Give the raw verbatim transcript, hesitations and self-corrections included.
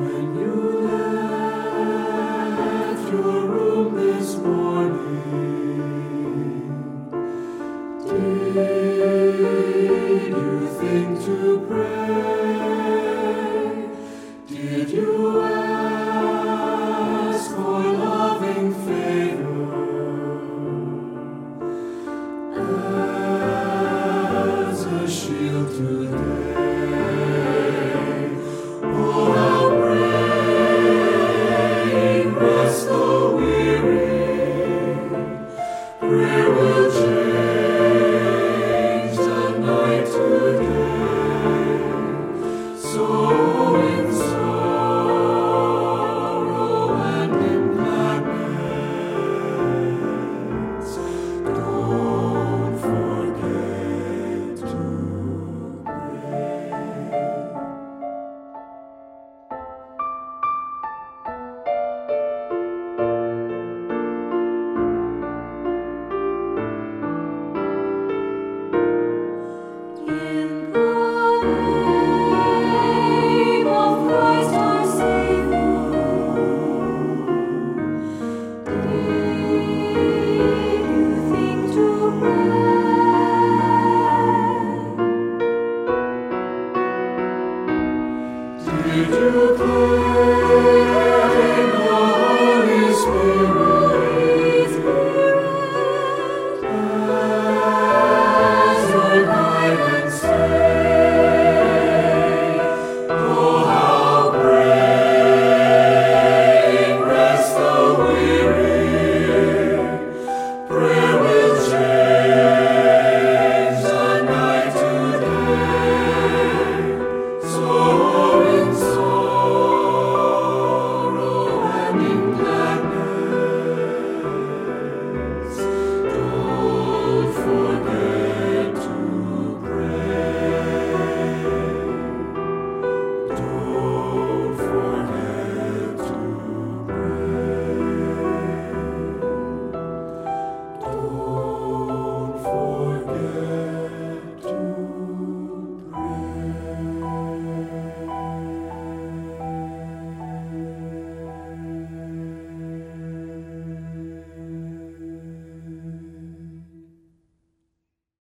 When you left your room this morning, did you think to pray? Did you ask for loving favor as a shield today? Oh, how praying rest the weary. Prayer will change the night to day. So in sorrow and in gladness, don't forget to pray. In the name of Christ our Savior, did you think to pray? Did you care?